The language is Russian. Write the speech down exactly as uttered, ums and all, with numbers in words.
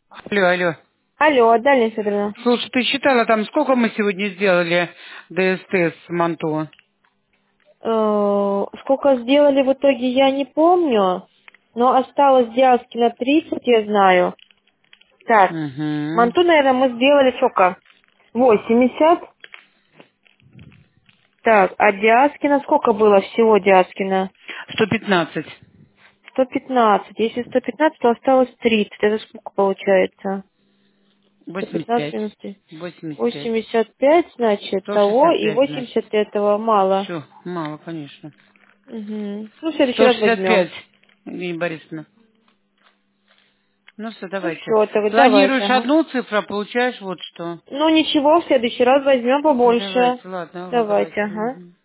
Алло, алло. Алло, да, Лена Федоровна. Слушай, ты считала там, сколько мы сегодня сделали ДСТ с Манто? Э, Сколько сделали в итоге, я не помню, но осталось Диаски на тридцать, я знаю. Так, Угу. Манту, наверное, мы сделали сколько? восемьдесят. Так, а Диаскина сколько было всего Диаскина? сто пятнадцать. сто пятнадцать. Если сто пятнадцать, то осталось тридцать. Это сколько получается? сто восемьдесят пятнадцать пять. минус три. восемьдесят пять. восемьдесят пять, значит, сто того, шестьдесят и пять, восемьдесят значит. этого мало. Все, мало, конечно. Угу. Ну, в следующий сто раз шестьдесят возьмем. пять, Евгения Борисовна. Ну все, Ну давайте. все, так давайте, Планируешь ага. одну цифру, а получаешь вот что. Ну ничего, в следующий раз возьмем побольше. Давайте, ладно, ага, Давайте, давайте. ага. Мгм.